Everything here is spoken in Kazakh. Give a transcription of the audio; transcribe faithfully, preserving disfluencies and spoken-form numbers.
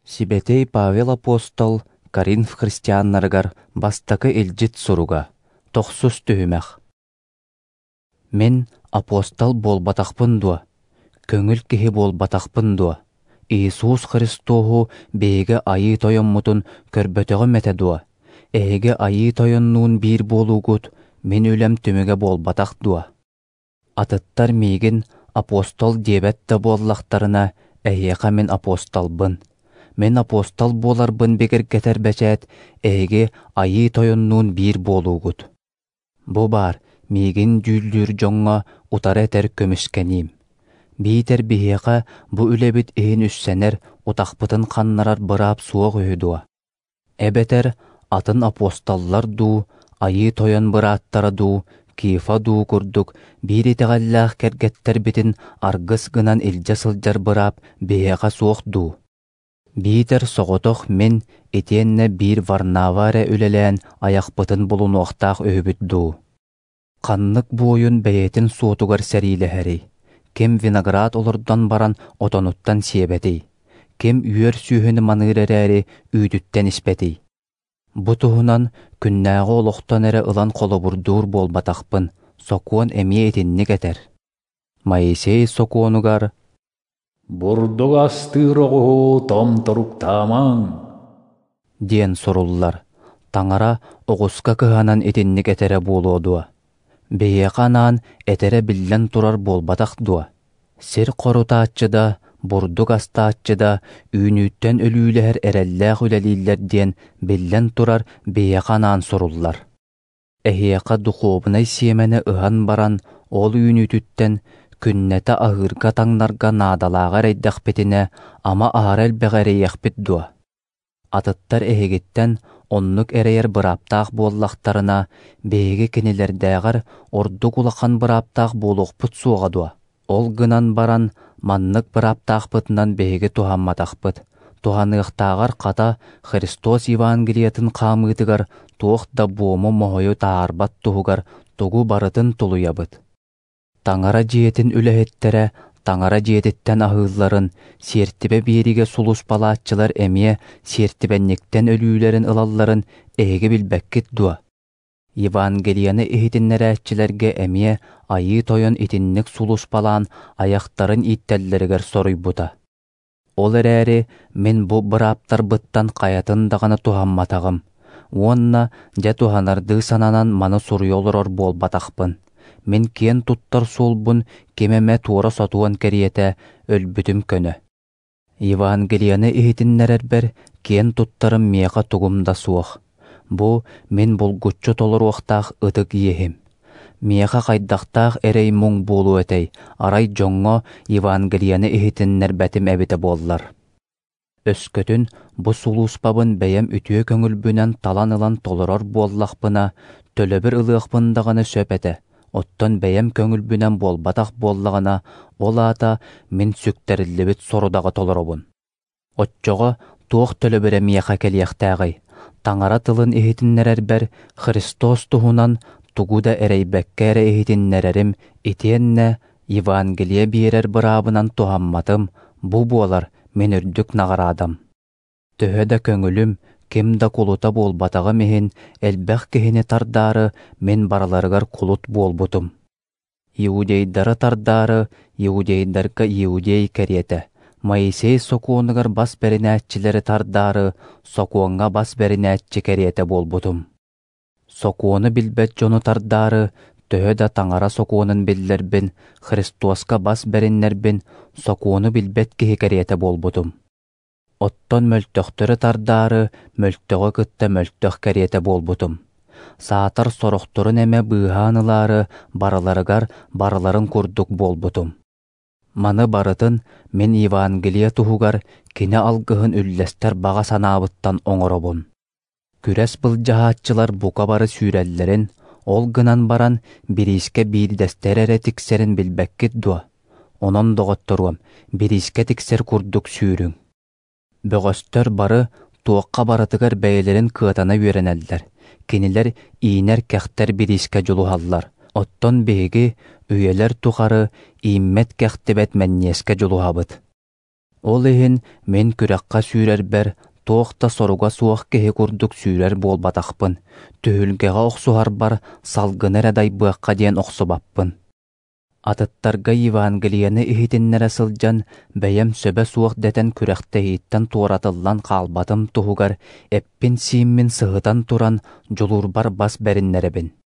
Сибетей Павел апостол Коринф христианнаргар бастакы илжит суруга, тохсус түһүмэх. Мен апостол болбатахпын дуа, көңүл киһи болбатахпын дуа, Иисус Христоху беге айы тойонмутун көрбөтөгө мете дуа, эге айы тойоннуун бир болугут, мен үлем түмүге болбатах дуа. Атыттар мигин апостол диебетте боллахтарына эйеха мен апостолбын. Мен апостол боларбын бегер кетер бечет, эге айы тойоннуун бир болугут. Бу бар мигин жүлдүр жоңга утар этер көмүскеним. Бийтер бихеха бу үлебит эйин үссенер утахпытын ханнарар бырап суог өйдуа. Эбетер атын апостоллар ду, айы тойон быраттара ду, кифа ду курдук, бири тегаллах кергеттер битин аргыс гынан илжа сылжар бырап бихеха суог ду. Бийтер соғотох мен этиенне бир Варнаваре үлелен аяқпытын болунуақтақ өйбіт ду. Қаннық бойын бәйетін суотугар сәрилі Кем виноград олырдан баран отонуттан себетей. Кем үйер сүйіні манырерәри үйдіттен іспетей. Бұтуғынан күннәғі олықтан әрі ылан қолы бұрдур болбатақпын, соқуын әмие етінні кетер. Моисей соқуынугар «Бурдуг астырогу том торуктамаң» диен соруллар. Таңара оғуска кыханан етінні кетері болуодуа. Бейеқанан этере биллен турар болбатақ дуа. Сир қорутаатчыда, бурдуг астаатчыда, үйнүттен өлүүлер эрелләқ үлелилер диен биллен турар бейеқанан соруллар. Эхиеқа духовнай семені ыхан баран, ол үйнүттен күннеті ағырға таңнарға надалағар айдақ бетіне ама ағарел бәғәрі яқпет дуа. Атыттар эхегеттен оннук эрейер быраптақ боллақтарына бейге кенелердәғар орду кулақан быраптақ болуқпыт суға дуа. Ол гынан баран маннык быраптақ бытынан бейге тухамматақ быт. Туханықтағар қата Христос Евангелиятын қамытыгар туықта буымы мохойу таарбат туғығар тугу барытын тулуя быт. Таңара жиетін үләхеттері, таңара жиететтен ahıllарын, сертібе беріге сулус палаатчылар әмие сертібенніктен өлүүлерін ылалларын эге билбәккет дуа. Евангелияны ихитиннер әтчілерге әмие айы тойын итинник сулус палаан аяқтарын иттеллерігер соруй бута. Ол әрәрі мен бу быраптар быттан қаятын дағаны тухамматағым. Уонна жа туханарды сананан маны соруй олырор болбатақпын. Мен кен туттар солбун кемеме туора сатуан кәриете өлбүтүм көнө. Евангелияны ихитиннерербер кен туттарым меға тугумда суох. Бу мен болгуччу толоруақтақ ытык ехим. Меға қайдақтақ эрей муң болу этей, арай жоңго Евангелияны ихитиннер бәтим әбіті боллар. Өскөтүн бу сулуспабын бәйем үтіе көңүлбүнен талан-ылан толорор боллақпына, төлөбір ылықпындағаны сөпеті. Оттон бәйем көңүлбүнен болбатақ боллағына, ол ата мен сүктерілібіт сорудағы толоробун. Отчоға туық төлөбірі мияқа келияқтағай. Таңара тылын ихитиннерербер Христос туғунан тугуда әрейбәккәрі ихитиннерерім итиенне Евангелие биерер бырабынан тухамматым, бу болар мен үрдік нағарадам. Төһөдә көңүлүм кемда кулута болбатаға мехин әлбәқ кехіне тардары мен бараларығар кулут болбутум. Иудейдары тардары иудейдарға иудей кәриеті. Моисей сокуонығар бас бәрінәтчілері тардары сокуонға бас бәрінәтчі кәриеті болбутум. Сокуоны билбет жону тардары төһөдә таңара сокуонын биллербин Христоска бас бәріннербин сокуоны билбет кехи кәриеті болбутум. Оттон мөлтөқтөрі тардары мөлтөғы кытта мөлтөқ кәриеті болбутум. Саатар сорохторын әмә быханылары бараларыгар бараларын курдук болбутум. Маны барытын мен Евангелия туһугар кине алгыһын үлләстер баға санабыттан оңоробун. Күрәс был жаһатчылар бука бары сүйрәлләрен, ол гынан баран бириске бир дәстерәре тиксерин билбәккет дуа. Онон доғотторуам бириске тиксер курдук сүйрүң. Бөгөстөр бары туаққа барытыгар бәйлерін кыатана үйренелдер. Кенилер иінер кәхтер бириске жолухаллар. Оттон беги үйелер тухары ииммет кәхтебет мәннеске жолухабыт. Ол иһин мен күрәкка сүүрэрбэр, туохта соруга суох кеһи курдук сүүрэр буолбатахпын, төһүлгэҕэ охсуһарбар салгынар адайбыахха диэн охсубаппын. Атыттарга Евангелияны иһитиннэрэ сылдьан, бэйэм сөбө суох дэтэн күрэхтэһииттэн туоратыллан хаалбатым туһугар, эппин сииммин сыһытан туран, дьулуурбар бас бэриннэребин.